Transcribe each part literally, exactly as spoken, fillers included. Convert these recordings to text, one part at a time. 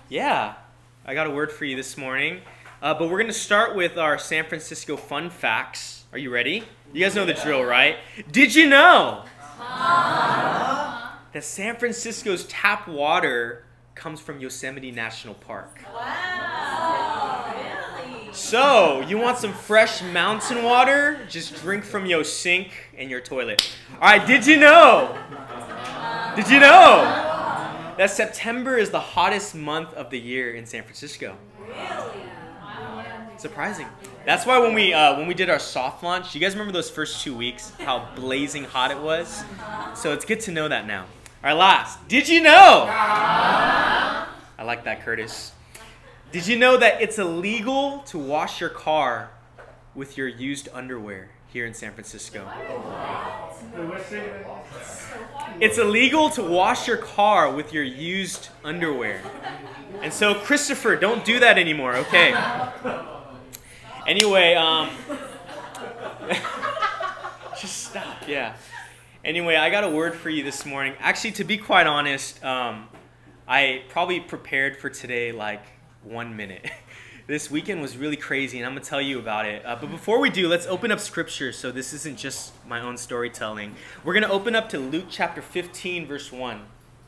Yeah, I got a word for you this morning. Uh, but we're going to start with our San Francisco fun facts. Are you ready? You guys know the drill, right? Did you know uh-huh. that San Francisco's tap water comes from Yosemite National Park? Wow! Really? So, you want some fresh mountain water? Just drink from your sink and your toilet. All right, did you know? Did you know that September is the hottest month of the year in San Francisco? Really? Surprising. That's why when we uh, when we did our soft launch, you guys remember those first two weeks, how blazing hot it was? So it's good to know that now. All right, last. Did you know? I like that, Curtis. Did you know that it's illegal to wash your car with your used underwear here in San Francisco? It's illegal to wash your car with your used underwear. And so, Christopher, don't do that anymore, okay? Anyway, um... just stop, yeah. Anyway, I got a word for you this morning. Actually, to be quite honest, um, I probably prepared for today like one minute. This weekend was really crazy, and I'm going to tell you about it. Uh, but before we do, let's open up Scripture so this isn't just my own storytelling. We're going to open up to Luke chapter fifteen, verse one.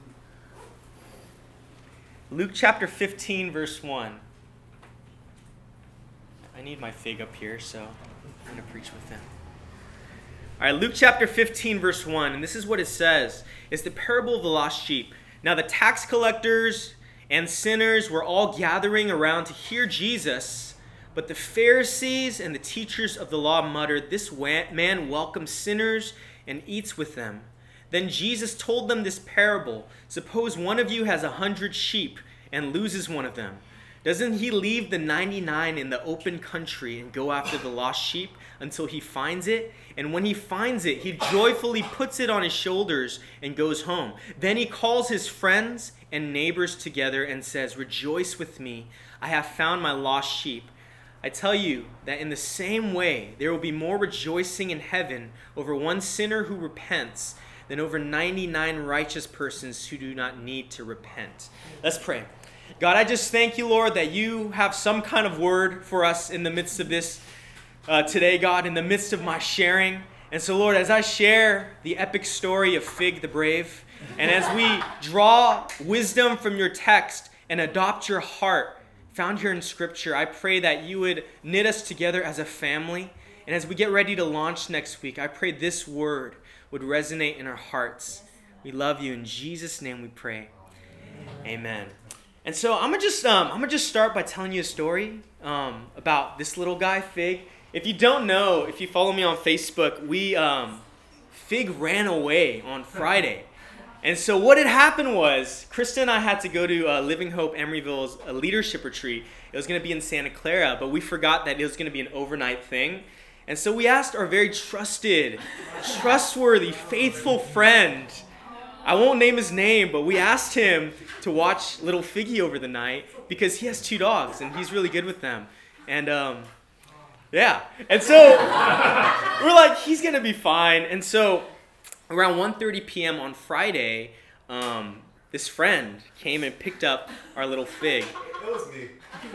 Luke chapter fifteen, verse one. I need my fig up here, so I'm going to preach with them. All right, Luke chapter fifteen, verse one, and this is what it says. It's the parable of the lost sheep. Now the tax collectors and sinners were all gathering around to hear Jesus, but the Pharisees and the teachers of the law muttered, "This man welcomes sinners and eats with them." Then Jesus told them this parable. "Suppose one of you has a hundred sheep and loses one of them. Doesn't he leave the ninety-nine in the open country and go after the lost sheep until he finds it? And when he finds it, he joyfully puts it on his shoulders and goes home. Then he calls his friends and neighbors together and says, 'Rejoice with me, I have found my lost sheep.' I tell you that in the same way, there will be more rejoicing in heaven over one sinner who repents than over ninety-nine righteous persons who do not need to repent." Let's pray. God, I just thank you, Lord, that you have some kind of word for us in the midst of this uh, today, God, in the midst of my sharing. And so, Lord, as I share the epic story of Fig the Brave, and as we draw wisdom from your text and adopt your heart found here in Scripture, I pray that you would knit us together as a family. And as we get ready to launch next week, I pray this word would resonate in our hearts. We love you. In Jesus' name we pray. Amen. And so I'm gonna just um, I'm gonna just start by telling you a story um, about this little guy, Fig. If you don't know, if you follow me on Facebook, we um, Fig ran away on Friday. And so what had happened was, Krista and I had to go to uh, Living Hope Emeryville's uh, leadership retreat. It was going to be in Santa Clara, but we forgot that it was going to be an overnight thing. And so we asked our very trusted, trustworthy, faithful friend, I won't name his name, but we asked him to watch little Figgy over the night because he has two dogs and he's really good with them. And um, yeah, and so we're like, he's going to be fine. And so around one thirty p.m. on Friday, um, this friend came and picked up our little Fig. It was me.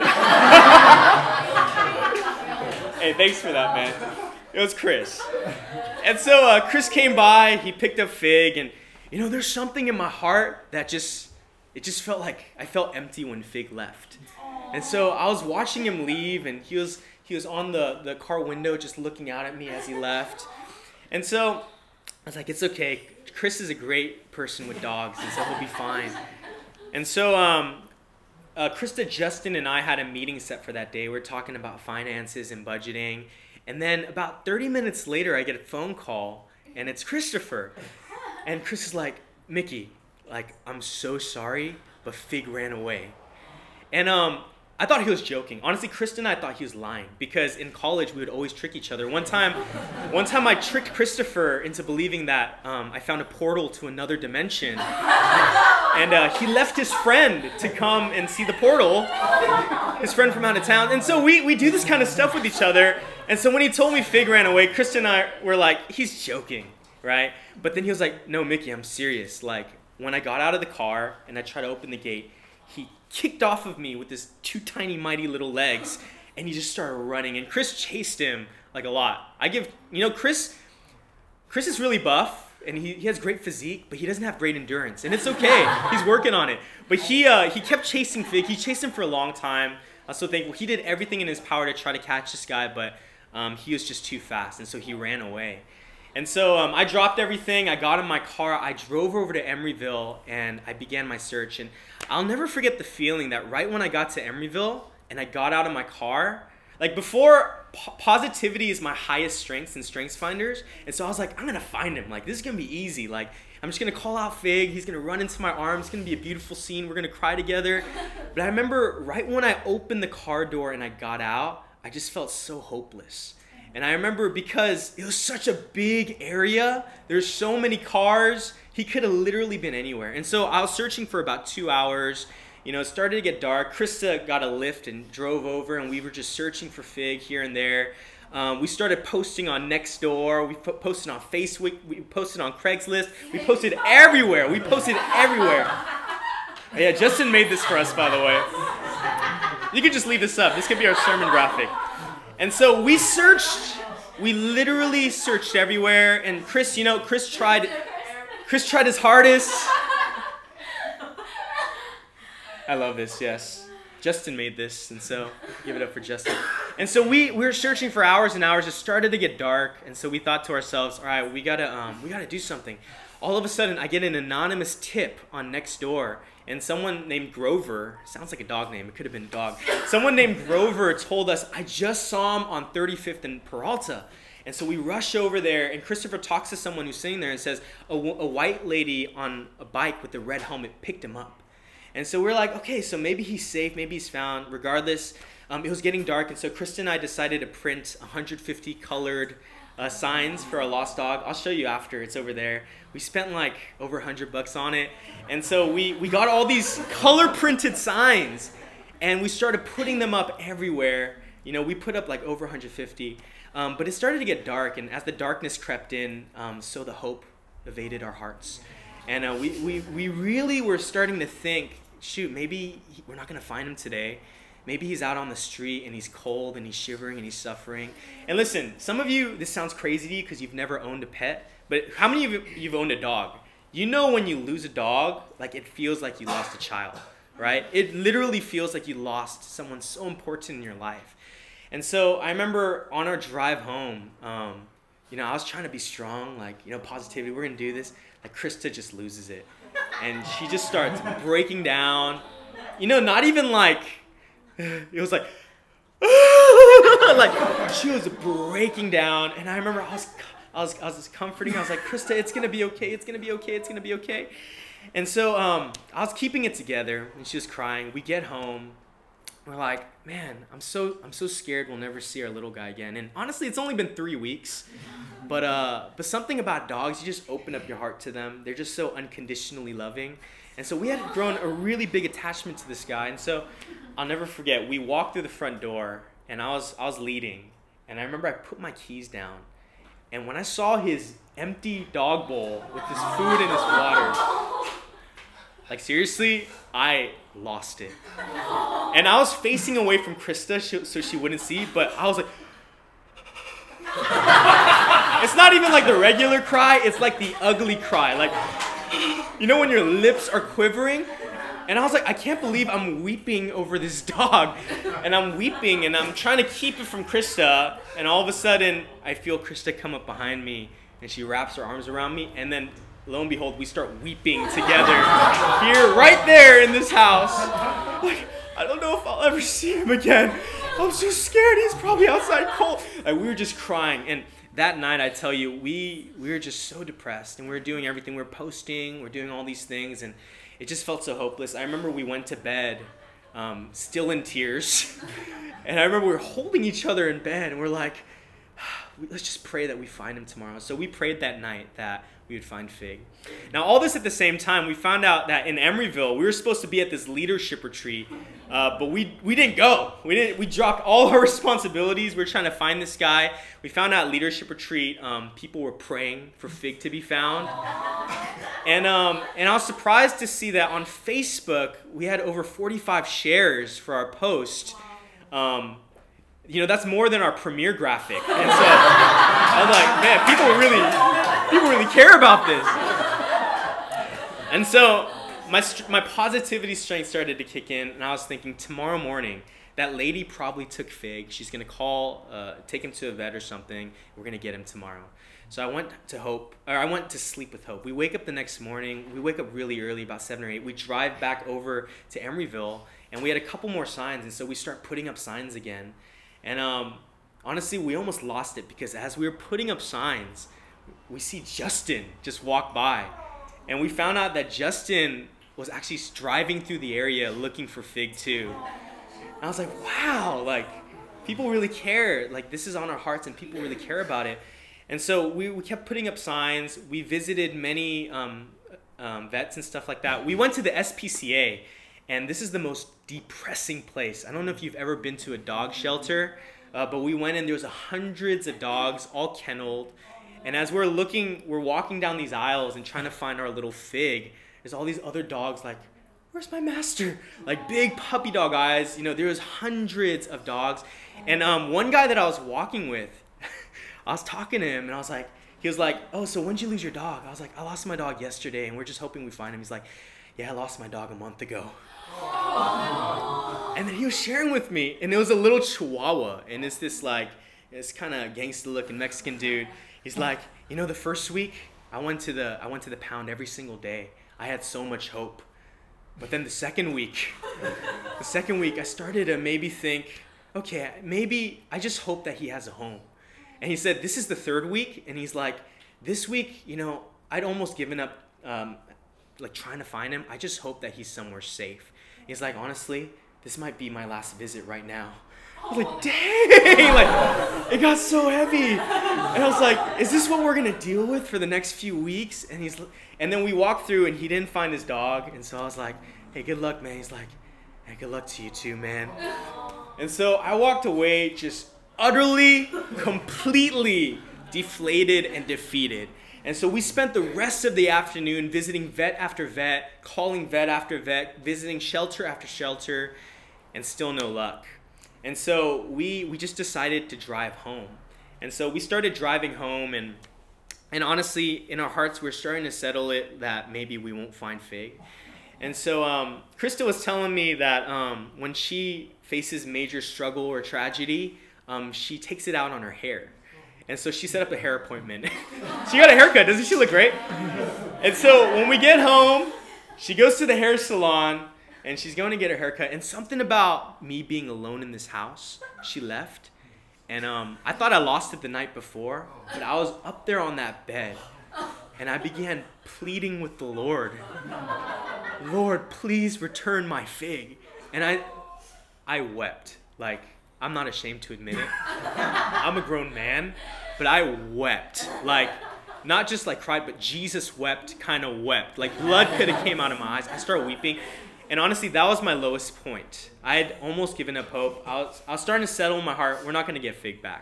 Hey, thanks for that, man. It was Chris. And so uh, Chris came by, he picked up Fig, and you know, there's something in my heart that just, it just felt like, I felt empty when Fig left. And so I was watching him leave, and he was he was on the, the car window just looking out at me as he left. And so I was like, it's okay. Chris is a great person with dogs, and so he'll be fine. And so um, uh, Krista, Justin, and I had a meeting set for that day. We were talking about finances and budgeting. And then about thirty minutes later, I get a phone call, and it's Christopher. And Chris is like, "Mickey, like, I'm so sorry, but Fig ran away." And um, I thought he was joking. Honestly, Krista and I thought he was lying because in college we would always trick each other. One time, one time I tricked Christopher into believing that um, I found a portal to another dimension, and uh, he left his friend to come and see the portal. His friend from out of town, and so we we do this kind of stuff with each other. And so when he told me Fig ran away, Krista and I were like, he's joking, right? But then he was like, "No, Mickey, I'm serious. Like, when I got out of the car and I tried to open the gate, he kicked off of me with his two tiny, mighty little legs, and he just started running. And Chris chased him like a lot. I give, you know, Chris, Chris is really buff, and he, he has great physique, but he doesn't have great endurance, and it's okay. He's working on it. But he uh, he kept chasing Fig. He chased him for a long time. I was so thankful. He did everything in his power to try to catch this guy, but um, he was just too fast, and so he ran away. And so um, I dropped everything. I got in my car. I drove over to Emeryville, and I began my search. And I'll never forget the feeling that right when I got to Emeryville and I got out of my car, like before, po- positivity is my highest strengths in Strengths Finders. And so I was like, I'm going to find him. Like, this is going to be easy. Like, I'm just going to call out Fig. He's going to run into my arms. It's going to be a beautiful scene. We're going to cry together. But I remember right when I opened the car door and I got out, I just felt so hopeless. And I remember because it was such a big area, there's so many cars, he could have literally been anywhere. And so I was searching for about two hours. You know, it started to get dark. Krista got a lift and drove over, and we were just searching for Fig here and there. Um, we started posting on Nextdoor. We po- posted on Facebook. We posted on Craigslist. We posted everywhere. We posted everywhere. Yeah, Justin made this for us, by the way. You can just leave this up. This could be our sermon graphic. And so we searched, we literally searched everywhere. And Chris, you know, Chris tried, Chris tried his hardest. I love this, yes. Justin made this, and so give it up for Justin. And so we, we were searching for hours and hours. It started to get dark, and so we thought to ourselves, all right, we gotta, um, we gotta do something. All of a sudden, I get an anonymous tip on Nextdoor. And someone named Grover, sounds like a dog name, it could have been a dog. Someone named Grover told us, I just saw him on thirty-fifth and Peralta. And so we rush over there, and Christopher talks to someone who's sitting there and says, a, a white lady on a bike with a red helmet picked him up. And so we're like, okay, so maybe he's safe, maybe he's found. Regardless, um, it was getting dark, and so Krista and I decided to print one hundred fifty colored uh, signs for our lost dog. I'll show you after, it's over there. We spent like over one hundred bucks on it. And so we, we got all these color printed signs, and we started putting them up everywhere. You know, we put up like over one hundred fifty. Um, but it started to get dark, and as the darkness crept in, um, so the hope evaded our hearts. And uh, we, we, we really were starting to think, shoot, maybe he, we're not going to find him today. Maybe he's out on the street and he's cold and he's shivering and he's suffering. And listen, some of you, this sounds crazy to you because you've never owned a pet, but how many of you you've owned a dog? You know when you lose a dog, like it feels like you lost a child, right? It literally feels like you lost someone so important in your life. And so I remember on our drive home, um, you know, I was trying to be strong, like, you know, positivity, we're going to do this. Like Krista just loses it. And she just starts breaking down. You know, not even like, it was like, like she was breaking down. And I remember I was, I was, I was just comforting. I was like, Krista, it's gonna be okay. It's gonna be okay. It's gonna be okay. And so um, I was keeping it together, and she was crying. We get home. We're like, man, I'm so, I'm so scared we'll never see our little guy again. And honestly, it's only been three weeks. But uh, but something about dogs, you just open up your heart to them. They're just so unconditionally loving. And so we had grown a really big attachment to this guy. And so I'll never forget, we walked through the front door, and I was I was leading. And I remember I put my keys down. And when I saw his empty dog bowl with his food and his water, like seriously, I lost it. And I was facing away from Krista so she wouldn't see, but I was like, it's not even like the regular cry, it's like the ugly cry. Like, you know when your lips are quivering? And I was like, I can't believe I'm weeping over this dog. And I'm weeping, and I'm trying to keep it from Krista. And all of a sudden, I feel Krista come up behind me, and she wraps her arms around me. And then, lo and behold, we start weeping together here, right there in this house. Like, I don't know if I'll ever see him again. I'm so scared. He's probably outside cold. Like, we were just crying. And that night, I tell you, we we were just so depressed. And we were doing everything. We were posting. We were doing all these things. And it just felt so hopeless. I remember we went to bed um, still in tears. And I remember we were holding each other in bed. And we're like, let's just pray that we find him tomorrow. So we prayed that night that we would find Fig. Now, all this at the same time, we found out that in Emeryville, we were supposed to be at this leadership retreat Uh, but we we didn't go. We didn't. We dropped all our responsibilities. We were trying to find this guy. We found out leadership retreat. Um, people were praying for Fig to be found, and um, and I was surprised to see that on Facebook we had over forty-five shares for our post. Um, you know, that's more than our premiere graphic. And so I was like, man, people really people really care about this. And so my my positivity strength started to kick in, and I was thinking, tomorrow morning, that lady probably took Fig. She's gonna call, uh, take him to a vet or something. We're gonna get him tomorrow. So I went to Hope, or I went to sleep with Hope. We wake up the next morning. We wake up really early, about seven or eight. We drive back over to Emeryville, and we had a couple more signs, and so we start putting up signs again. And um, honestly, we almost lost it, because as we were putting up signs, we see Justin just walk by, and we found out that Justin was actually driving through the area looking for Fig too. And I was like, wow, like people really care. Like this is on our hearts and people really care about it. And so we, we kept putting up signs. We visited many um, um, vets and stuff like that. We went to the S P C A, and this is the most depressing place. I don't know if you've ever been to a dog shelter, uh, but we went and there was hundreds of dogs, all kenneled. And as we're looking, we're walking down these aisles and trying to find our little Fig, there's all these other dogs like, where's my master? Like big puppy dog eyes. You know, there was hundreds of dogs. And um, one guy that I was walking with, I was talking to him and I was like, he was like, oh, so when'd you lose your dog? I was like, I lost my dog yesterday and we're just hoping we find him. He's like, yeah, I lost my dog a month ago. And then he was sharing with me, and it was a little Chihuahua, and it's this like, it's kind of gangster looking Mexican dude. He's like, you know, the first week I went to the I went to the pound every single day. I had so much hope. But then the second week, the second week I started to maybe think, okay, maybe I just hope that he has a home. And he said, this is the third week, and he's like, this week, you know, I'd almost given up um, like trying to find him. I just hope that he's somewhere safe. He's like, honestly, this might be my last visit right now. I was like, dang, like, it got so heavy. And I was like, is this what we're going to deal with for the next few weeks? And he's, and then we walked through and he didn't find his dog. And so I was like, hey, good luck, man. He's like, hey, good luck to you too, man. And so I walked away just utterly, completely deflated and defeated. And so we spent the rest of the afternoon visiting vet after vet, calling vet after vet, visiting shelter after shelter, and still no luck. And so we we just decided to drive home. And so we started driving home, and and honestly, in our hearts, we're starting to settle it that maybe we won't find Fig. And so um, Krista was telling me that um, when she faces major struggle or tragedy, um, she takes it out on her hair. And so she set up a hair appointment. She got a haircut. Doesn't she look great? And so when we get home, she goes to the hair salon, and she's going to get her haircut. And something about me being alone in this house, she left. And um, I thought I lost it the night before, but I was up there on that bed, and I began pleading with the Lord. Lord, please return my Fig. And I, I wept. Like, I'm not ashamed to admit it. I'm a grown man, but I wept. Like, not just like cried, but Jesus wept, kind of wept. Like blood could have came out of my eyes. I started weeping. And honestly, that was my lowest point. I had almost given up hope. I was, I was starting to settle in my heart, we're not going to get Fig back.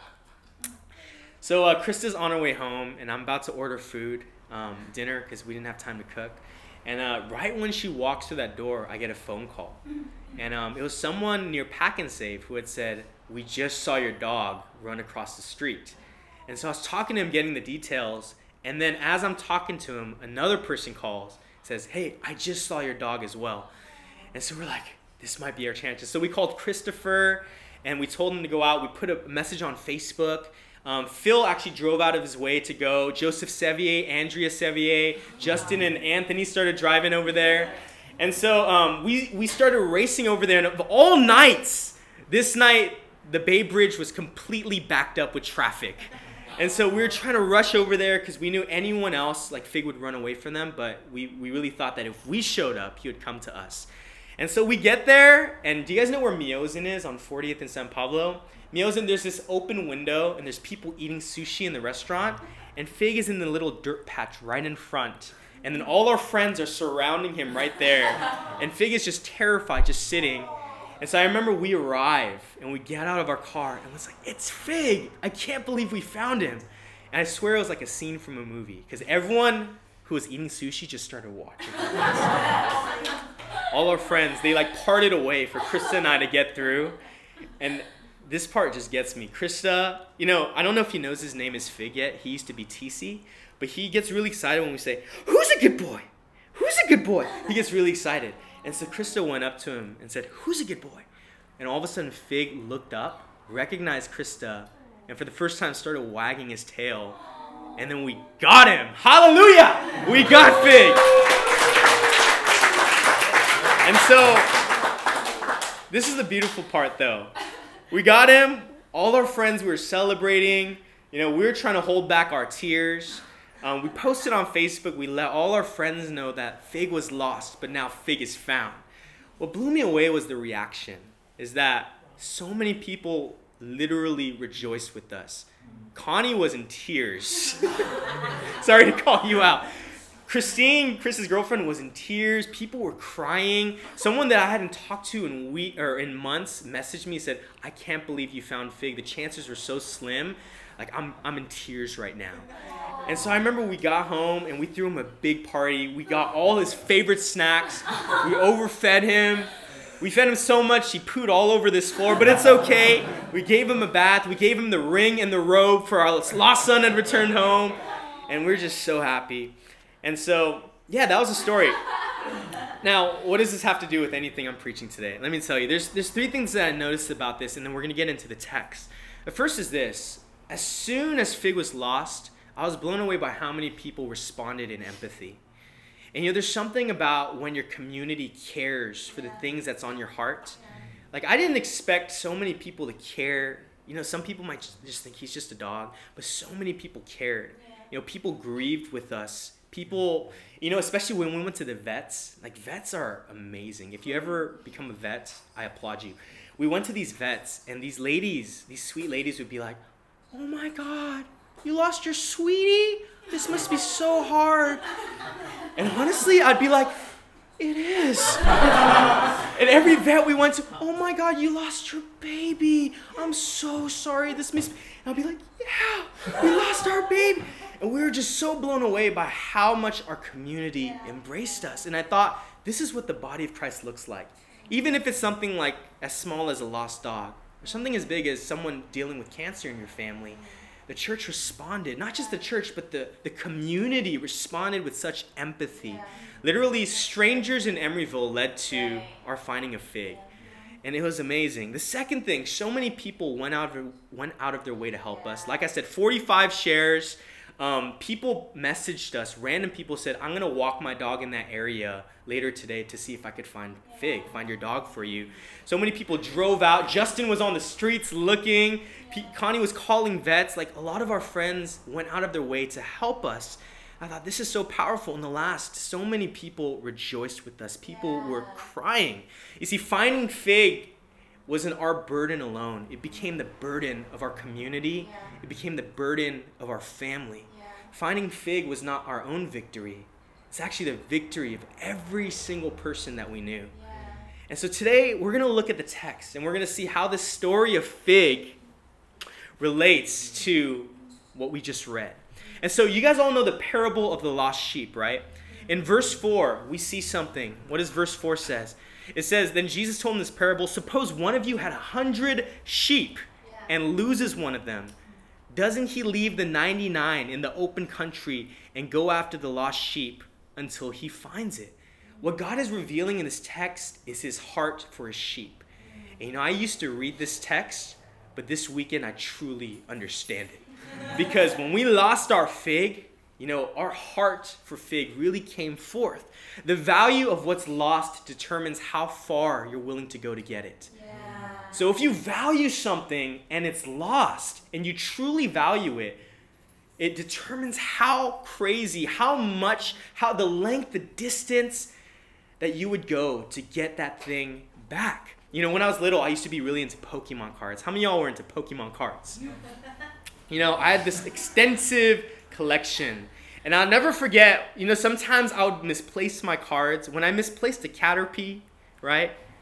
So uh, Krista's on her way home, and I'm about to order food, um, dinner, because we didn't have time to cook. And uh, right when she walks through that door, I get a phone call. And um, it was someone near Pack and Save who had said, we just saw your dog run across the street. And so I was talking to him, getting the details. And then as I'm talking to him, another person calls, says, hey, I just saw your dog as well. And so we're like, this might be our chances. So we called Christopher, and we told him to go out. We put a message on Facebook. Um, Phil actually drove out of his way to go. Joseph Sevier, Andrea Sevier, Justin and Anthony started driving over there. And so um, we, we started racing over there. And of all nights, this night, the Bay Bridge was completely backed up with traffic. And so we were trying to rush over there because we knew anyone else, like Fig, would run away from them. But we, we really thought that if we showed up, he would come to us. And so we get there, and do you guys know where Miozin is on fortieth and San Pablo? Miozin, there's this open window, and there's people eating sushi in the restaurant. And Fig is in the little dirt patch right in front. And then all our friends are surrounding him right there. And Fig is just terrified, just sitting. And so I remember we arrive and we get out of our car and it's like, it's Fig. I can't believe we found him. And I swear it was like a scene from a movie because everyone who was eating sushi just started watching. All our friends, they like parted away for Krista and I to get through. And this part just gets me. Krista, you know, I don't know if he knows his name is Fig yet. He used to be T C, but he gets really excited when we say, who's a good boy? Who's a good boy? He gets really excited. And so Krista went up to him and said, who's a good boy? And all of a sudden Fig looked up, recognized Krista, and for the first time started wagging his tail. And then we got him. Hallelujah! We got Fig. And so, this is the beautiful part though. We got him. All our friends were celebrating. You know, we were trying to hold back our tears. Um, we posted on Facebook. We let all our friends know that Fig was lost, but now Fig is found. What blew me away was the reaction. Is that so many people literally rejoiced with us. Connie was in tears. Sorry to call you out. Christine, Chris's girlfriend, was in tears. People were crying. Someone that I hadn't talked to in week or in months messaged me and said, I can't believe you found Fig. The chances were so slim. Like, I'm I'm in tears right now. And so I remember we got home and we threw him a big party. We got all his favorite snacks. We overfed him. We fed him so much he pooed all over this floor, but it's okay. We gave him a bath. We gave him the ring and the robe for our lost son had returned home. And we're just so happy. And so, yeah, that was the story. Now, what does this have to do with anything I'm preaching today? Let me tell you. There's, there's three things that I noticed about this, and then we're going to get into the text. The first is this. As soon as Fig was lost, I was blown away by how many people responded in empathy. And you know, there's something about when your community cares for the things that's on your heart. Like, I didn't expect so many people to care. You know, some people might just think he's just a dog, but so many people cared. You know, people grieved with us. People, you know, especially when we went to the vets. Like, vets are amazing. If you ever become a vet, I applaud you. We went to these vets, and these ladies, these sweet ladies would be like, oh my God, you lost your sweetie? This must be so hard. And honestly, I'd be like, it is. And every vet we went to, oh my God, you lost your baby. I'm so sorry. This must be. And I'd be like, yeah, we lost our baby. And we were just so blown away by how much our community embraced us. And I thought, this is what the body of Christ looks like. Even if it's something like as small as a lost dog, or something as big as someone dealing with cancer in your family, the church responded. Not just the church, but the, the community responded with such empathy. Yeah. Literally, strangers in Emeryville led to our finding of Fig. And it was amazing. The second thing, so many people went out of, went out of their way to help us. Like I said, forty-five shares. Um, people messaged us. Random people said, I'm going to walk my dog in that area later today to see if I could find Fig, find your dog for you. So many people drove out. Justin was on the streets looking. P- Connie was calling vets. Like, a lot of our friends went out of their way to help us. I thought, this is so powerful. In the last, so many people rejoiced with us. People yeah. were crying. You see, finding Fig wasn't our burden alone. It became the burden of our community. Yeah. It became the burden of our family. Yeah. Finding Fig was not our own victory. It's actually the victory of every single person that we knew. Yeah. And so today we're going to look at the text and we're going to see how the story of Fig relates to what we just read. And so you guys all know the parable of the lost sheep, right? In verse four, we see something. What does verse four says? It says, then Jesus told him this parable, suppose one of you had a hundred sheep and loses one of them. Doesn't he leave the ninety-nine in the open country and go after the lost sheep until he finds it? What God is revealing in this text is his heart for his sheep. And you know, I used to read this text, but this weekend I truly understand it. Because when we lost our Fig, you know, our heart for Fig really came forth. The value of what's lost determines how far you're willing to go to get it. Yeah. So if you value something and it's lost and you truly value it, it determines how crazy, how much, how the length, the distance that you would go to get that thing back. You know, when I was little, I used to be really into Pokemon cards. How many of y'all were into Pokemon cards? You know, I had this extensive collection. And I'll never forget, you know, sometimes I would misplace my cards. When I misplaced a Caterpie, right,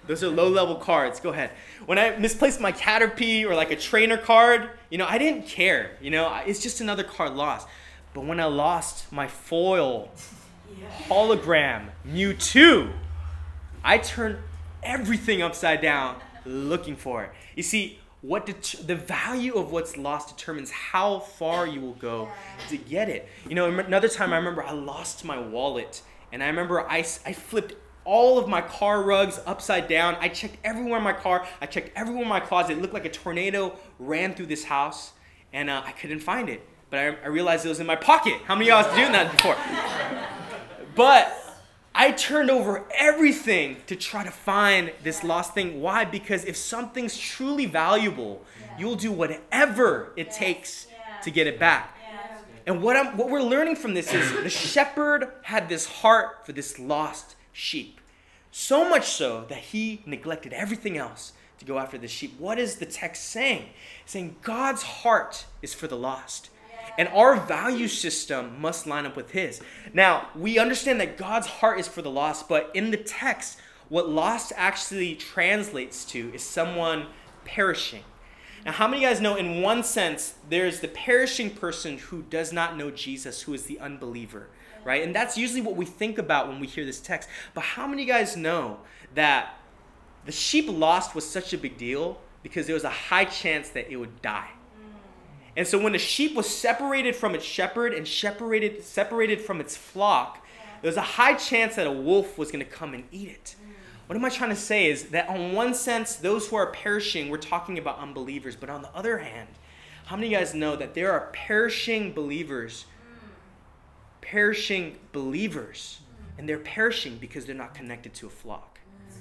Those are low-level cards. Go ahead. When I misplaced my Caterpie or like a trainer card, you know, I didn't care. You know, it's just another card lost. But when I lost my foil hologram Mewtwo, I turned everything upside down looking for it. You see, what det- the value of what's lost determines how far you will go to get it. You know, another time I remember I lost my wallet, and I remember I, I flipped all of my car rugs upside down. I checked everywhere in my car. I checked everywhere in my closet. It looked like a tornado ran through this house, and uh, I couldn't find it. But I, I realized it was in my pocket. How many of y'all was doing that before? But I turned over everything to try to find this lost thing. Why? Because if something's truly valuable, you'll do whatever it takes to get it back. And what I'm, what we're learning from this is the shepherd had this heart for this lost sheep. So much so that he neglected everything else to go after the sheep. What is the text saying? It's saying God's heart is for the lost. And our value system must line up with his. Now, we understand that God's heart is for the lost, but in the text, what lost actually translates to is someone perishing. Now, how many of you guys know, in one sense, there's the perishing person who does not know Jesus, who is the unbeliever, right? And that's usually what we think about when we hear this text. But how many of you guys know that the sheep lost was such a big deal because there was a high chance that it would die? And so when the sheep was separated from its shepherd and separated, separated from its flock, there was a high chance that a wolf was going to come and eat it. What am I trying to say is that on one sense, those who are perishing, we're talking about unbelievers. But on the other hand, how many of you guys know that there are perishing believers, perishing believers, and they're perishing because they're not connected to a flock?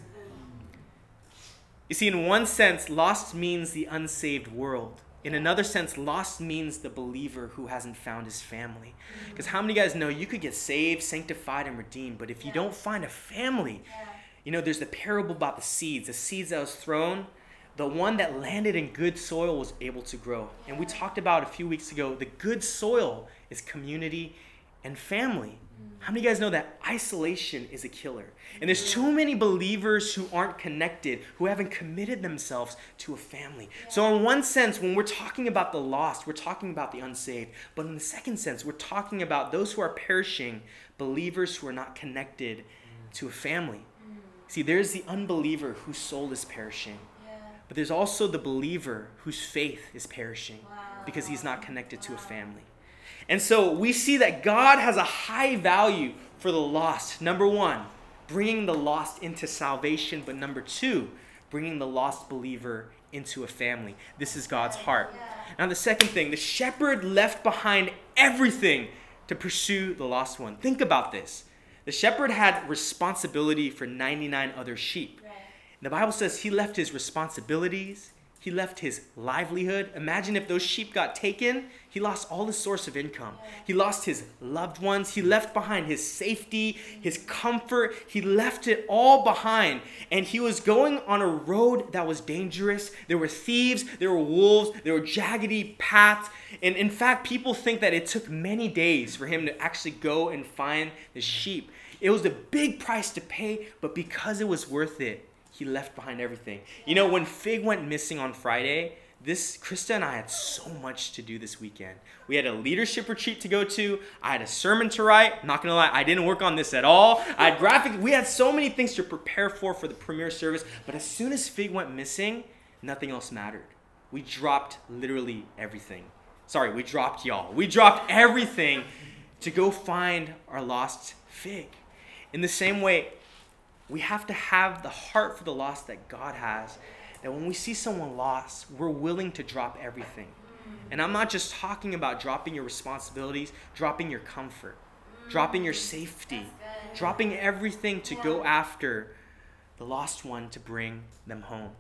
You see, in one sense, lost means the unsaved world. In another sense, lost means the believer who hasn't found his family. Because how many of you guys know you could get saved, sanctified, and redeemed, but if you don't find a family, you know, there's the parable about the seeds. The seeds that was thrown, the one that landed in good soil was able to grow. And we talked about a few weeks ago, the good soil is community and family. How many of you guys know that isolation is a killer? And there's too many believers who aren't connected, who haven't committed themselves to a family. So in one sense, when we're talking about the lost, we're talking about the unsaved. But in the second sense, we're talking about those who are perishing, believers who are not connected to a family. See, there's the unbeliever whose soul is perishing. But there's also the believer whose faith is perishing because he's not connected to a family. And so we see that God has a high value for the lost. Number one, bringing the lost into salvation. But number two, bringing the lost believer into a family. This is God's heart. Now the second thing, the shepherd left behind everything to pursue the lost one. Think about this. The shepherd had responsibility for ninety-nine other sheep. The Bible says he left his responsibilities. He left his livelihood. Imagine if those sheep got taken, he lost all his source of income. He lost his loved ones. He left behind his safety, his comfort. He left it all behind. And he was going on a road that was dangerous. There were thieves, there were wolves, there were jaggedy paths. And in fact, people think that it took many days for him to actually go and find the sheep. It was a big price to pay, but because it was worth it, he left behind everything. You know, when Fig went missing on Friday, this Krista and I had so much to do this weekend. We had a leadership retreat to go to. I had a sermon to write. Not gonna lie, I didn't work on this at all. I had graphics. We had so many things to prepare for for the premiere service. But as soon as Fig went missing, nothing else mattered. We dropped literally everything. Sorry, we dropped y'all. We dropped everything to go find our lost Fig. In the same way, we have to have the heart for the lost that God has. That when we see someone lost, we're willing to drop everything. And I'm not just talking about dropping your responsibilities, dropping your comfort, dropping your safety, dropping everything to go after the lost one to bring them home.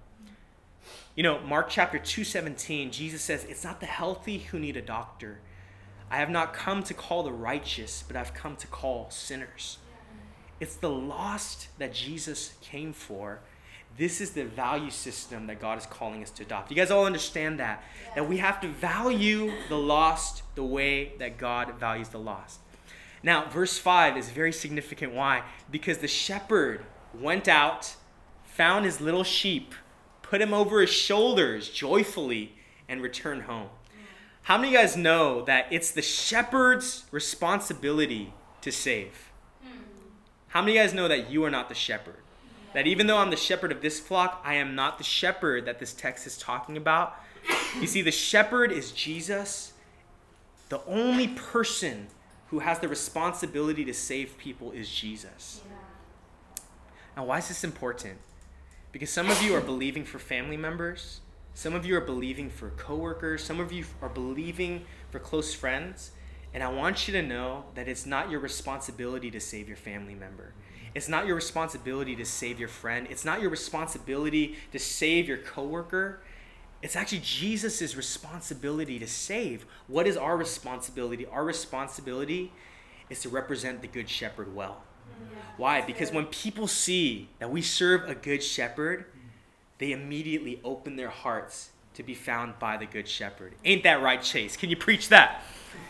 You know, Mark chapter two seventeen, Jesus says, it's not the healthy who need a doctor. I have not come to call the righteous, but I've come to call sinners. It's the lost that Jesus came for. This is the value system that God is calling us to adopt. You guys all understand that? Yeah. That we have to value the lost the way that God values the lost. Now, verse five is very significant. Why? Because the shepherd went out, found his little sheep, put him over his shoulders joyfully, and returned home. How many of you guys know that it's the shepherd's responsibility to save? How many of you guys know that you are not the shepherd? That even though I'm the shepherd of this flock, I am not the shepherd that this text is talking about. You see, the shepherd is Jesus. The only person who has the responsibility to save people is Jesus. Now, why is this important? Because some of you are believing for family members. Some of you are believing for coworkers. Some of you are believing for close friends. And I want you to know that it's not your responsibility to save your family member. It's not your responsibility to save your friend. It's not your responsibility to save your coworker. It's actually Jesus' responsibility to save. What is our responsibility? Our responsibility is to represent the Good Shepherd well. Why? Because when people see that we serve a Good Shepherd, they immediately open their hearts to be found by the Good Shepherd. Ain't that right, Chase? Can you preach that?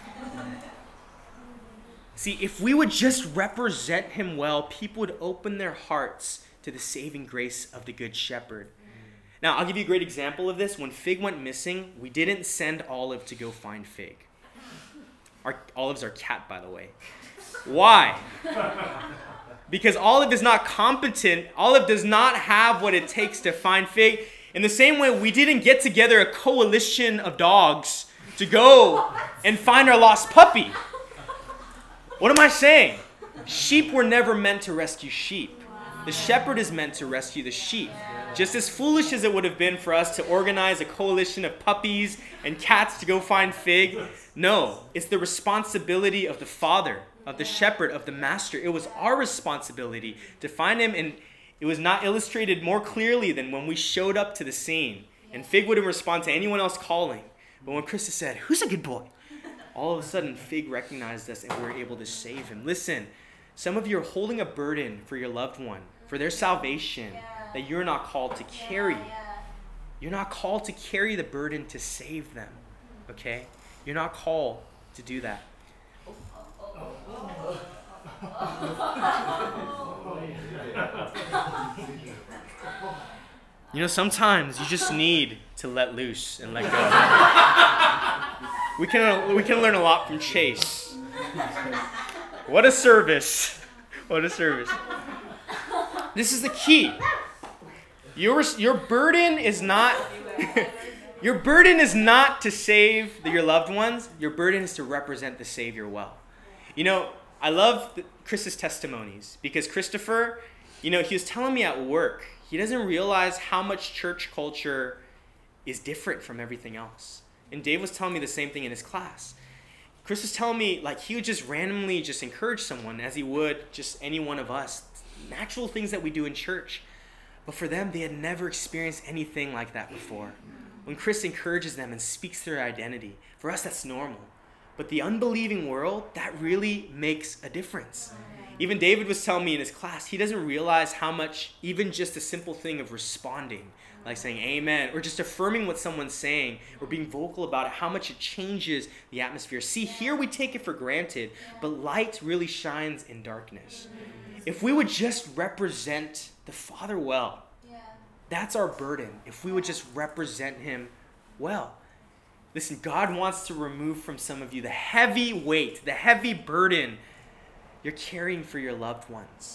See, if we would just represent him well, people would open their hearts to the saving grace of the Good Shepherd. Now, I'll give you a great example of this. When Fig went missing, we didn't send Olive to go find Fig. Our, Olive's our cat, by the way. Why? Because Olive is not competent. Olive does not have what it takes to find Fig. In the same way, we didn't get together a coalition of dogs to go and find our lost puppy. What am I saying? Sheep were never meant to rescue sheep. The shepherd is meant to rescue the sheep. Just as foolish as it would have been for us to organize a coalition of puppies and cats to go find Fig, no, it's the responsibility of the father, of the shepherd, of the master. It was our responsibility to find him, and it was not illustrated more clearly than when we showed up to the scene. And Fig wouldn't respond to anyone else calling. But when Krista said, "Who's a good boy?" all of a sudden Fig recognized us and we were able to save him. Listen, some of you are holding a burden for your loved one, for their salvation, that you're not called to carry. You're not called to carry the burden to save them, okay? You're not called to do that. You know, sometimes you just need to let loose and let go. We can we can learn a lot from Chase. What a service. What a service. This is the key. Your, your burden is not your burden is not to save the, your loved ones. Your burden is to represent the Savior well. You know, I love the, Chris's testimonies because Christopher, you know, he was telling me at work, he doesn't realize how much church culture is different from everything else. And Dave was telling me the same thing in his class. Chris was telling me, like, he would just randomly just encourage someone as he would just any one of us. Natural things that we do in church. But for them, they had never experienced anything like that before. When Chris encourages them and speaks their identity, for us, that's normal. But the unbelieving world, that really makes a difference. Even David was telling me in his class, he doesn't realize how much, even just a simple thing of responding, like saying amen, or just affirming what someone's saying, or being vocal about it, how much it changes the atmosphere. See, here we take it for granted, but light really shines in darkness. If we would just represent the Father well, that's our burden. If we would just represent him well. Listen, God wants to remove from some of you the heavy weight, the heavy burden you're carrying for your loved ones.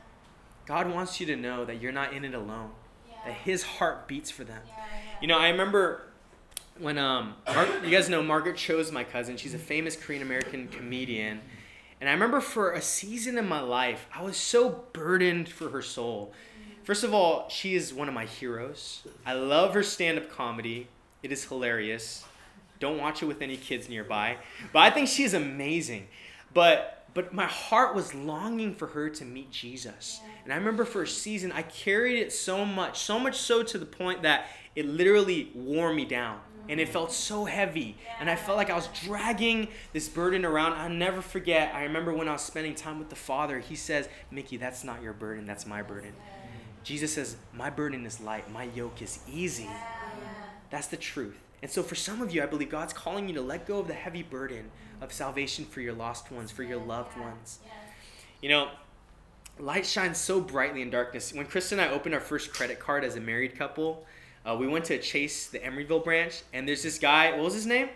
God wants you to know that you're not in it alone. That his heart beats for them. You know, I remember when, um, Mar- you guys know Margaret Cho's my cousin. She's a famous Korean-American comedian. And I remember for a season in my life, I was so burdened for her soul. First of all, she is one of my heroes. I love her stand-up comedy. It is hilarious. Don't watch it with any kids nearby. But I think she is amazing. But But my heart was longing for her to meet Jesus. And I remember for a season, I carried it so much, so much so to the point that it literally wore me down. And it felt so heavy. And I felt like I was dragging this burden around. I'll never forget, I remember when I was spending time with the Father, he says, "Mickey, that's not your burden, that's my burden." Jesus says, "My burden is light, my yoke is easy." That's the truth. And so for some of you, I believe God's calling you to let go of the heavy burden of salvation for your lost ones, for your loved ones. You know, light shines so brightly in darkness. When Krista and I opened our first credit card as a married couple, uh, we went to Chase, the Emeryville branch, and there's this guy. What was his name?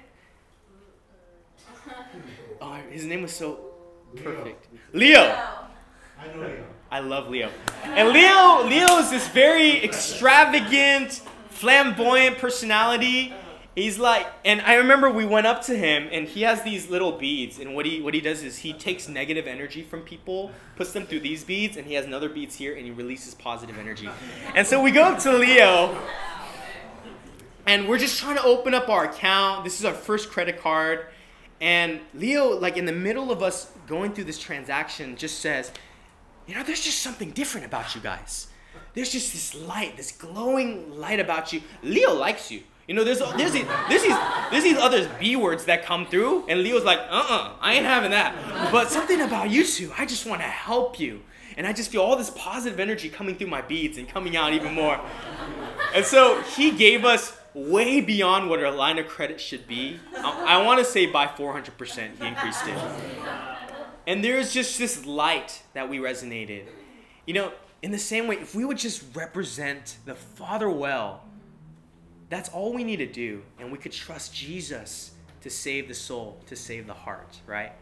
Oh, his name was so perfect. Leo. I know Leo. I love Leo. And Leo, Leo is this very extravagant, flamboyant personality. He's like, and I remember we went up to him, and he has these little beads, and what he what he does is he takes negative energy from people, puts them through these beads, and he has another beads here, and he releases positive energy. And so we go up to Leo, and we're just trying to open up our account. This is our first credit card, and Leo, like in the middle of us going through this transaction, just says, you know, there's just something different about you guys. There's just this light, this glowing light about you. Leo likes you. You know, there's there's these, there's these there's these other B words that come through, and Leo's like, uh-uh, I ain't having that. But something about you two, I just want to help you. And I just feel all this positive energy coming through my beads and coming out even more. And so he gave us way beyond what our line of credit should be. I, I want to say by four hundred percent he increased it. And there's just this light that we resonated. You know, in the same way, if we would just represent the Father well, that's all we need to do. And we could trust Jesus to save the soul, to save the heart, right?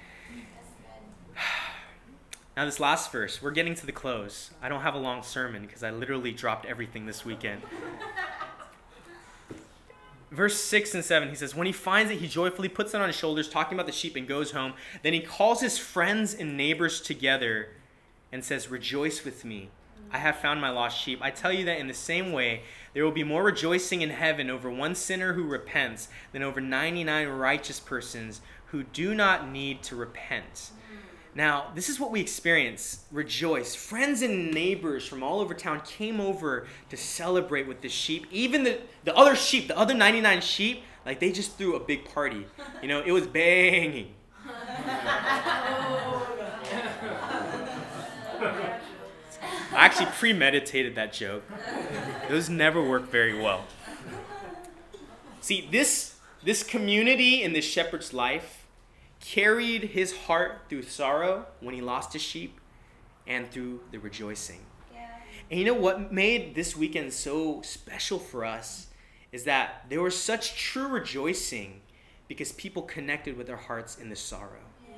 Now this last verse, we're getting to the close. I don't have a long sermon because I literally dropped everything this weekend. Verse six and seven, he says, when he finds it, he joyfully puts it on his shoulders, talking about the sheep, and goes home. Then he calls his friends and neighbors together and says, rejoice with me. I have found my lost sheep. I tell you that in the same way, there will be more rejoicing in heaven over one sinner who repents than over ninety-nine righteous persons who do not need to repent. Now, this is what we experience. Rejoice. Friends and neighbors from all over town came over to celebrate with the sheep. Even the, the other sheep, the other ninety-nine sheep, like they just threw a big party. You know, it was banging. I actually premeditated that joke. Those never work very well. See, this, this community in this shepherd's life carried his heart through sorrow when he lost his sheep and through the rejoicing. Yeah. And you know what made this weekend so special for us is that there was such true rejoicing because people connected with their hearts in the sorrow. Yeah.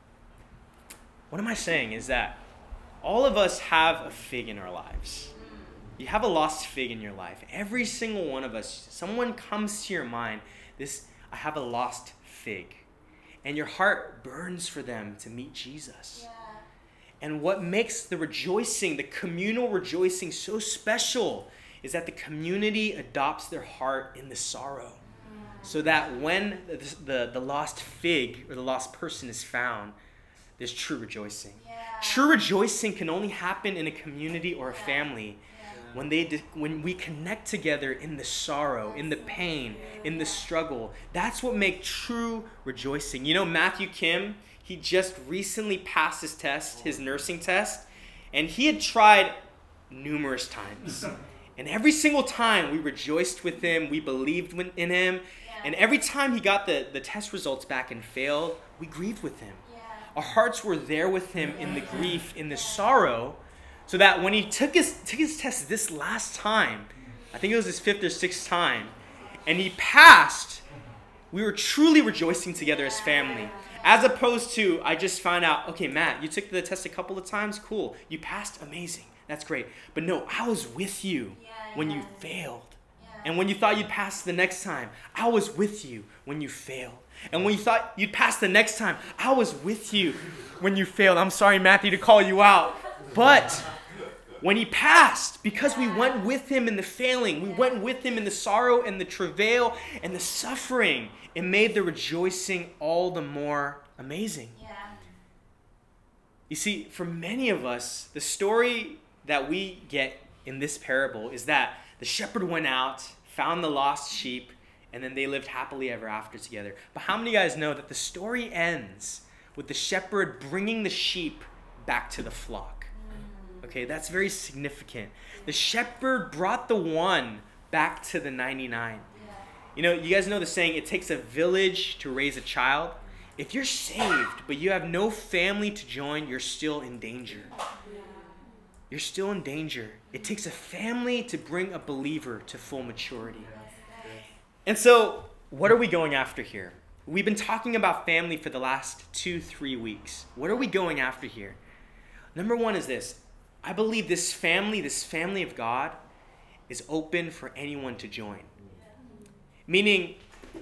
What am I saying is that all of us have a fig in our lives. You have a lost fig in your life. Every single one of us, someone comes to your mind, this, I have a lost fig. And your heart burns for them to meet Jesus. Yeah. And what makes the rejoicing, the communal rejoicing so special is that the community adopts their heart in the sorrow. So that when the, the, the lost fig or the lost person is found, there's true rejoicing. Yeah. True rejoicing can only happen in a community or a family Yeah. when they de- when we connect together in the sorrow, in the pain, in the struggle. That's what makes true rejoicing. You know, Matthew Kim, he just recently passed his test, his nursing test, and he had tried numerous times. And every single time we rejoiced with him, we believed in him, Yeah. and every time he got the, the test results back and failed, we grieved with him. Yeah. Our hearts were there with him in the grief, in the sorrow, so that when he took his took his test this last time, I think it was his fifth or sixth time, and he passed, we were truly rejoicing together as family. As opposed to, I just found out, okay, Matt, you took the test a couple of times, cool. You passed, amazing, that's great. But no, I was with you Yeah, when you yeah. failed. Yeah. And when you thought you'd pass the next time, I was with you when you failed. And when you thought you'd pass the next time, I was with you when you failed. I'm sorry, Matthew, to call you out. But when he passed, because we went with him in the failing, we went with him in the sorrow and the travail and the suffering, it made the rejoicing all the more amazing. Yeah. You see, for many of us, the story that we get in this parable is that the shepherd went out, found the lost sheep, and then they lived happily ever after together. But how many of you guys know that the story ends with the shepherd bringing the sheep back to the flock? Okay, that's very significant. The shepherd brought the one back to the ninety-nine. Yeah. You know, you guys know the saying, it takes a village to raise a child. If you're saved, but you have no family to join, you're still in danger. you're still in danger. It takes a family to bring a believer to full maturity. And so, what are we going after here? We've been talking about family for the last two, three weeks. What are we going after here? Number one is this. I believe this family, this family of God, is open for anyone to join. Meaning,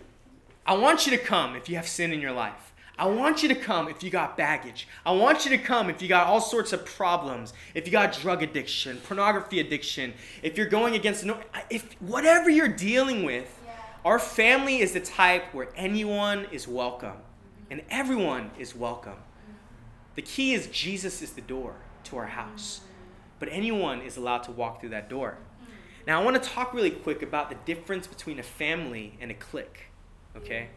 I want you to come if you have sin in your life. I want you to come if you got baggage. I want you to come if you got all sorts of problems. If you got drug addiction, pornography addiction, if you're going against, no, if whatever you're dealing with, our family is the type where anyone is welcome and everyone is welcome. The key is Jesus is the door to our house, but anyone is allowed to walk through that door. Now, I want to talk really quick about the difference between a family and a clique, okay?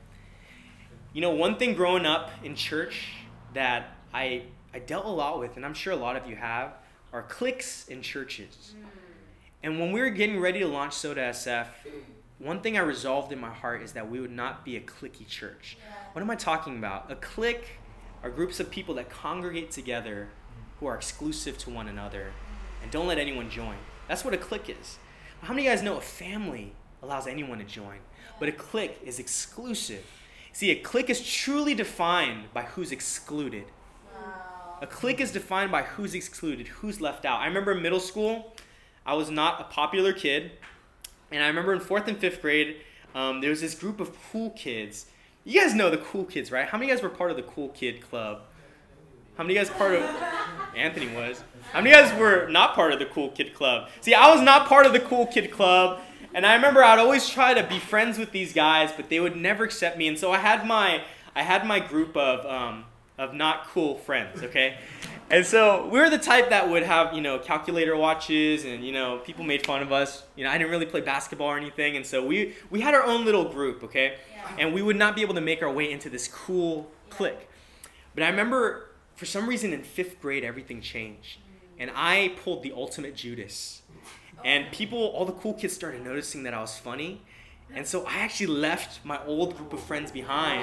You know, one thing growing up in church that I I dealt a lot with, and I'm sure a lot of you have, are cliques in churches. And when we were getting ready to launch Soda S F, one thing I resolved in my heart is that we would not be a cliquey church. What am I talking about? A clique are groups of people that congregate together who are exclusive to one another and don't let anyone join. That's what a clique is. How many of you guys know a family allows anyone to join, but a clique is exclusive? See, a clique is truly defined by who's excluded. Wow. A clique is defined by who's excluded, who's left out. I remember in middle school, I was not a popular kid, and I remember in fourth and fifth grade, um, there was this group of cool kids. You guys know the cool kids, right? How many of you guys were part of the cool kid club? How many of you guys part of... Anthony was. How many of you guys were not part of the cool kid club? See, I was not part of the cool kid club. And I remember I'd always try to be friends with these guys, but they would never accept me. And so I had my I had my group of um, of not cool friends, okay? And so we were the type that would have, you know, calculator watches, and, you know, people made fun of us. You know, I didn't really play basketball or anything. And so we, we had our own little group, okay? Yeah. And we would not be able to make our way into this cool clique. But I remember, for some reason, in fifth grade, everything changed. And I pulled the ultimate Judas. And people, all the cool kids started noticing that I was funny. And so I actually left my old group of friends behind.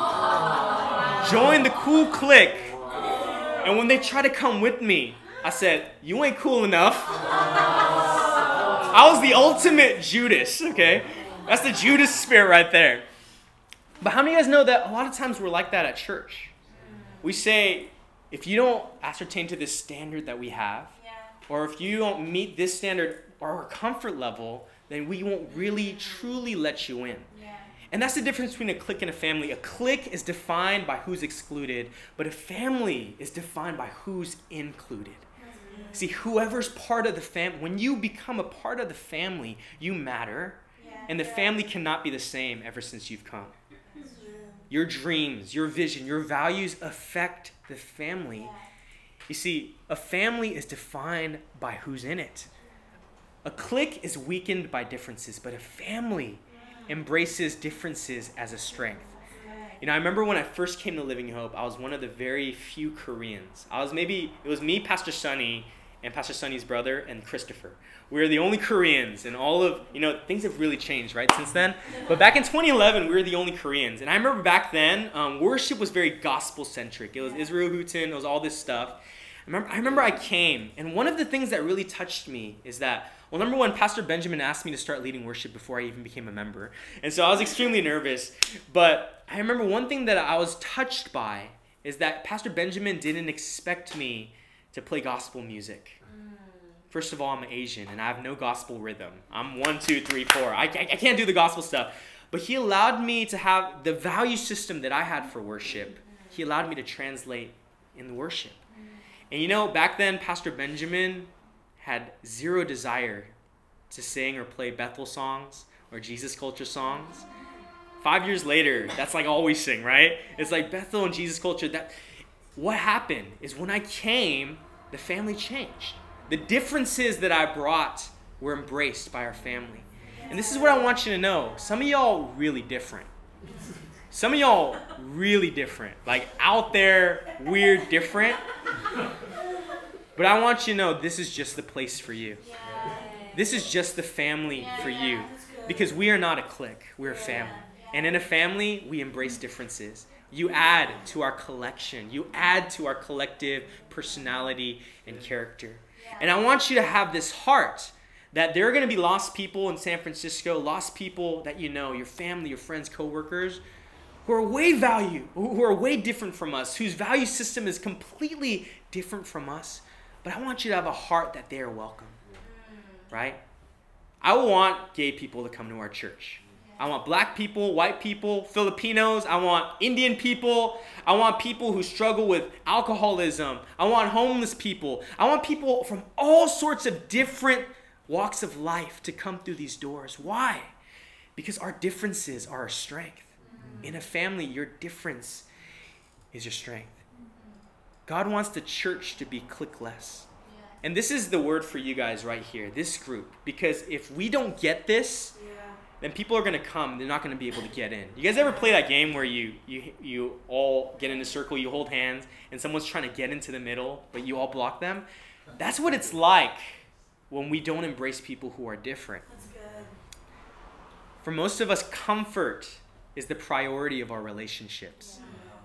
Joined the cool clique. And when they tried to come with me, I said, you ain't cool enough. I was the ultimate Judas, okay? That's the Judas spirit right there. But how many of you guys know that a lot of times we're like that at church? We say, if you don't ascertain to this standard that we have, or if you don't meet this standard or our comfort level, then we won't really, truly let you in. Yeah. And that's the difference between a clique and a family. A clique is defined by who's excluded, but a family is defined by who's included. See, whoever's part of the family, when you become a part of the family, you matter. Yeah. And the Yeah. family cannot be the same ever since you've come. Your dreams, your vision, your values affect the family. You see, a family is defined by who's in it. A clique is weakened by differences, but a family embraces differences as a strength. You know, I remember when I first came to Living Hope, I was one of the very few Koreans. I was maybe, it was me, Pastor Sonny, and Pastor Sonny's brother, and Christopher. We were the only Koreans, and all of, you know, things have really changed, right, since then. But back in twenty eleven, we were the only Koreans. And I remember back then, um, worship was very gospel-centric. It was Israel Houghton, it was all this stuff. I remember, I remember I came, and one of the things that really touched me is that, well, number one, Pastor Benjamin asked me to start leading worship before I even became a member. And so I was extremely nervous. But I remember one thing that I was touched by is that Pastor Benjamin didn't expect me to play gospel music. First of all, I'm Asian, and I have no gospel rhythm. I'm one, two, three, four. I, I, I can't do the gospel stuff. But he allowed me to have the value system that I had for worship. He allowed me to translate in the worship. And you know, back then, Pastor Benjamin had zero desire to sing or play Bethel songs or Jesus Culture songs. Five years later, that's like all we sing, right? It's like Bethel and Jesus Culture. That, what happened is when I came, the family changed. The differences that I brought were embraced by our family. And this is what I want you to know. Some of y'all really different. Some of y'all really different. Like out there, weird, different. But I want you to know this is just the place for you. This is just the family for you. Because we are not a clique. We're a family. And in a family, we embrace differences. You add to our collection. You add to our collective personality and character. And I want you to have this heart that there are going to be lost people in San Francisco, lost people that you know, your family, your friends, coworkers, who are way value, who are way different from us, whose value system is completely different from us. But I want you to have a heart that they are welcome, right? I want gay people to come to our church. I want black people, white people, Filipinos. I want Indian people. I want people who struggle with alcoholism. I want homeless people. I want people from all sorts of different walks of life to come through these doors. Why? Because our differences are our strength. In a family, your difference is your strength. God wants the church to be cliqueless. And this is the word for you guys right here, this group. Because if we don't get this, then people are going to come. They're not going to be able to get in. You guys ever play that game where you, you, you all get in a circle, you hold hands, and someone's trying to get into the middle, but you all block them? That's what it's like when we don't embrace people who are different. That's good. For most of us, comfort is the priority of our relationships.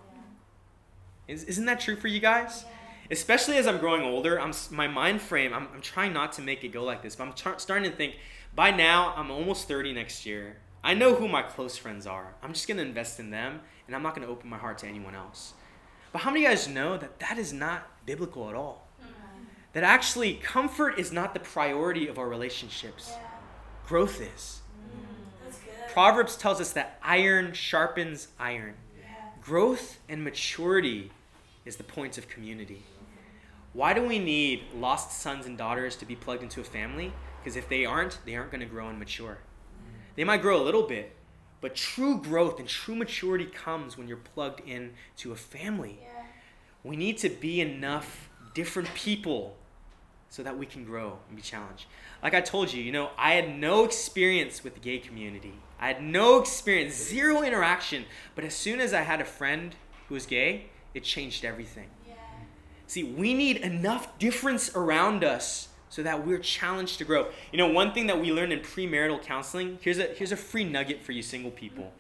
Is, isn't that true for you guys? Especially as I'm growing older, I'm, my mind frame, I'm, I'm trying not to make it go like this, but I'm tar- starting to think, by now, I'm almost thirty next year. I know who my close friends are. I'm just going to invest in them, and I'm not going to open my heart to anyone else. But how many of you guys know that that is not biblical at all? Mm-hmm. That actually, comfort is not the priority of our relationships. Yeah. Growth is. Mm, that's good. Proverbs tells us that iron sharpens iron. Yeah. Growth and maturity is the point of community. Why do we need lost sons and daughters to be plugged into a family? Because if they aren't, they aren't going to grow and mature. They might grow a little bit, but true growth and true maturity comes when you're plugged into a family. Yeah. We need to be enough different people so that we can grow and be challenged. Like I told you, you know, I had no experience with the gay community. I had no experience, zero interaction. But as soon as I had a friend who was gay, it changed everything. Yeah. See, we need enough difference around us so that we're challenged to grow. You know, one thing that we learned in premarital counseling, here's a here's a free nugget for you single people,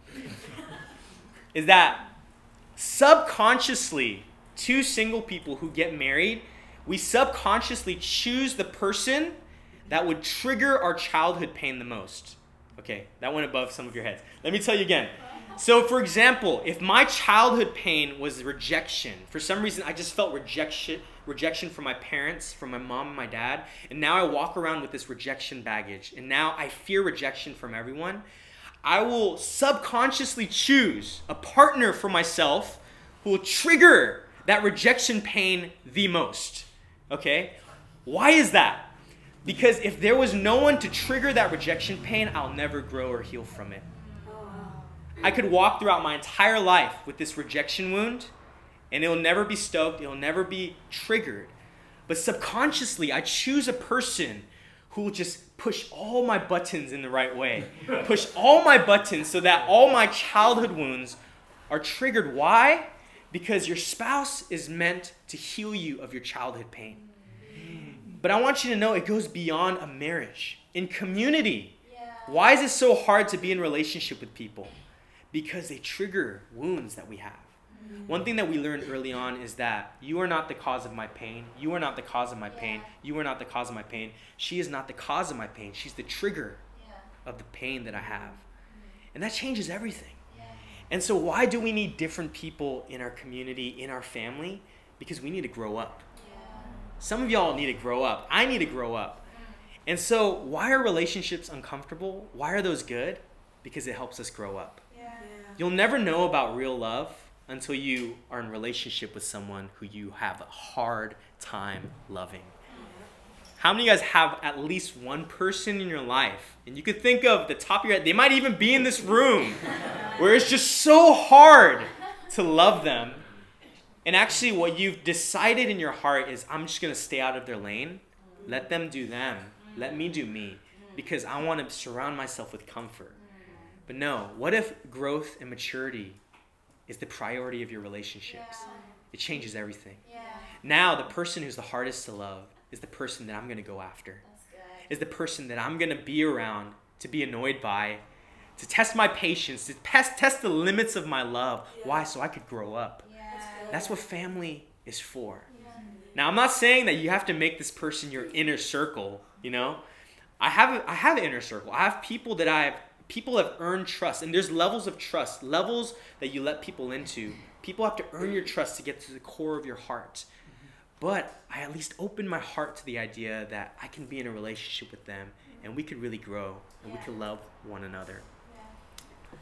is that subconsciously, two single people who get married, we subconsciously choose the person that would trigger our childhood pain the most. Okay, that went above some of your heads. Let me tell you again. So, for example, if my childhood pain was rejection, for some reason I just felt rejection, rejection from my parents, from my mom and my dad, and now I walk around with this rejection baggage, and now I fear rejection from everyone, I will subconsciously choose a partner for myself who will trigger that rejection pain the most. Okay? Why is that? Because if there was no one to trigger that rejection pain, I'll never grow or heal from it. I could walk throughout my entire life with this rejection wound, and it'll never be stoked, it'll never be triggered. But subconsciously, I choose a person who will just push all my buttons in the right way. Push all my buttons so that all my childhood wounds are triggered. Why? Because your spouse is meant to heal you of your childhood pain. But I want you to know it goes beyond a marriage. In community, yeah. Why is it so hard to be in relationship with people? Because they trigger wounds that we have. Mm-hmm. One thing that we learned early on is that you are not the cause of my pain. You are not the cause of my yeah. pain. You are not the cause of my pain. She is not the cause of my pain. She's the trigger yeah. of the pain that I have. Mm-hmm. And that changes everything. Yeah. And so why do we need different people in our community, in our family? Because we need to grow up. Yeah. Some of y'all need to grow up. I need to grow up. And so why are relationships uncomfortable? Why are those good? Because it helps us grow up. You'll never know about real love until you are in relationship with someone who you have a hard time loving. How many of you guys have at least one person in your life, and you could think of the top of your head, they might even be in this room, where it's just so hard to love them. And actually what you've decided in your heart is, I'm just going to stay out of their lane. Let them do them. Let me do me. Because I want to surround myself with comfort. But no, what if growth and maturity is the priority of your relationships? Yeah. It changes everything. Yeah. Now, the person who's the hardest to love is the person that I'm going to go after. That's good. Is the person that I'm going to be around, to be annoyed by, to test my patience, to test, test the limits of my love. Yeah. Why? So I could grow up. Yeah. That's, That's what family is for. Yeah. Now, I'm not saying that you have to make this person your inner circle, you know. I have a, I have an inner circle. I have people that I've, people have earned trust. And there's levels of trust, levels that you let people into. People have to earn your trust to get to the core of your heart. But I at least open my heart to the idea that I can be in a relationship with them and we could really grow and we Yeah. could love one another. Yeah.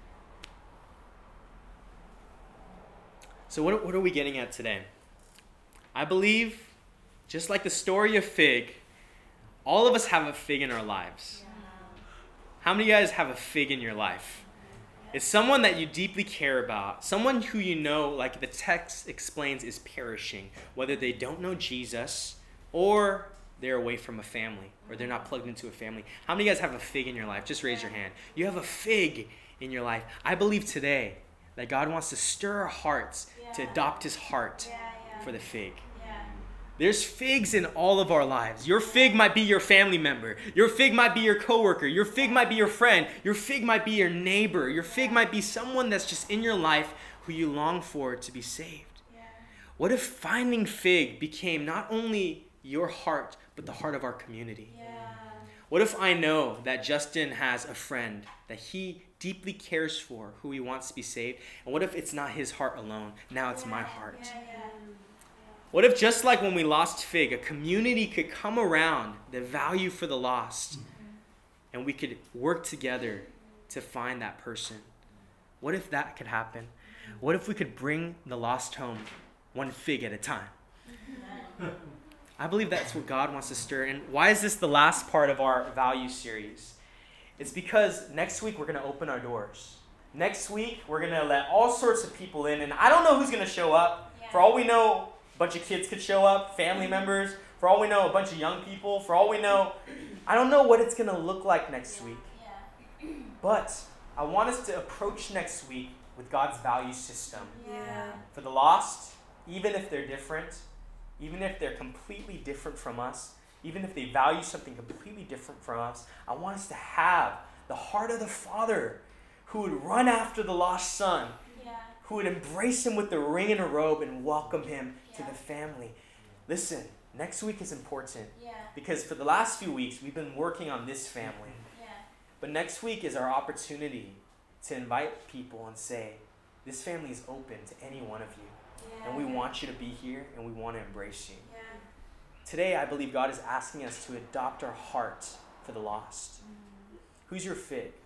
So what, what are we getting at today? I believe, just like the story of fig, all of us have a fig in our lives. How many of you guys have a fig in your life? It's someone that you deeply care about, someone who you know, like the text explains, is perishing, whether they don't know Jesus or they're away from a family or they're not plugged into a family. How many of you guys have a fig in your life? Just raise your hand. You have a fig in your life. I believe today that God wants to stir our hearts to Yeah. adopt his heart Yeah, yeah. for the fig. Yeah. There's figs in all of our lives. Your fig might be your family member. Your fig might be your coworker. Your fig might be your friend. Your fig might be your neighbor. Your fig might be someone that's just in your life who you long for to be saved. Yeah. What if finding fig became not only your heart, but the heart of our community? Yeah. What if I know that Justin has a friend that he deeply cares for, who he wants to be saved? And what if it's not his heart alone? Now it's my heart. Yeah, yeah. What if just like when we lost Fig, a community could come around the value for the lost and we could work together to find that person? What if that could happen? What if we could bring the lost home one fig at a time? I believe that's what God wants to stir. And why is this the last part of our value series? It's because next week we're going to open our doors. Next week we're going to let all sorts of people in. And I don't know who's going to show up. Yeah. For all we know, a bunch of kids could show up, family members. For all we know, a bunch of young people. For all we know, I don't know what it's going to look like next week. Yeah. But I want us to approach next week with God's value system. Yeah. For the lost, even if they're different, even if they're completely different from us, even if they value something completely different from us, I want us to have the heart of the Father who would run after the lost son, Yeah. who would embrace him with the ring and a robe and welcome him to Yeah. the family. Listen, next week is important Yeah. because for the last few weeks, we've been working on this family. Yeah. But next week is our opportunity to invite people and say, this family is open to any one of you. Yeah. And we want you to be here and we want to embrace you. Yeah. Today, I believe God is asking us to adopt our heart for the lost. Who's your fig?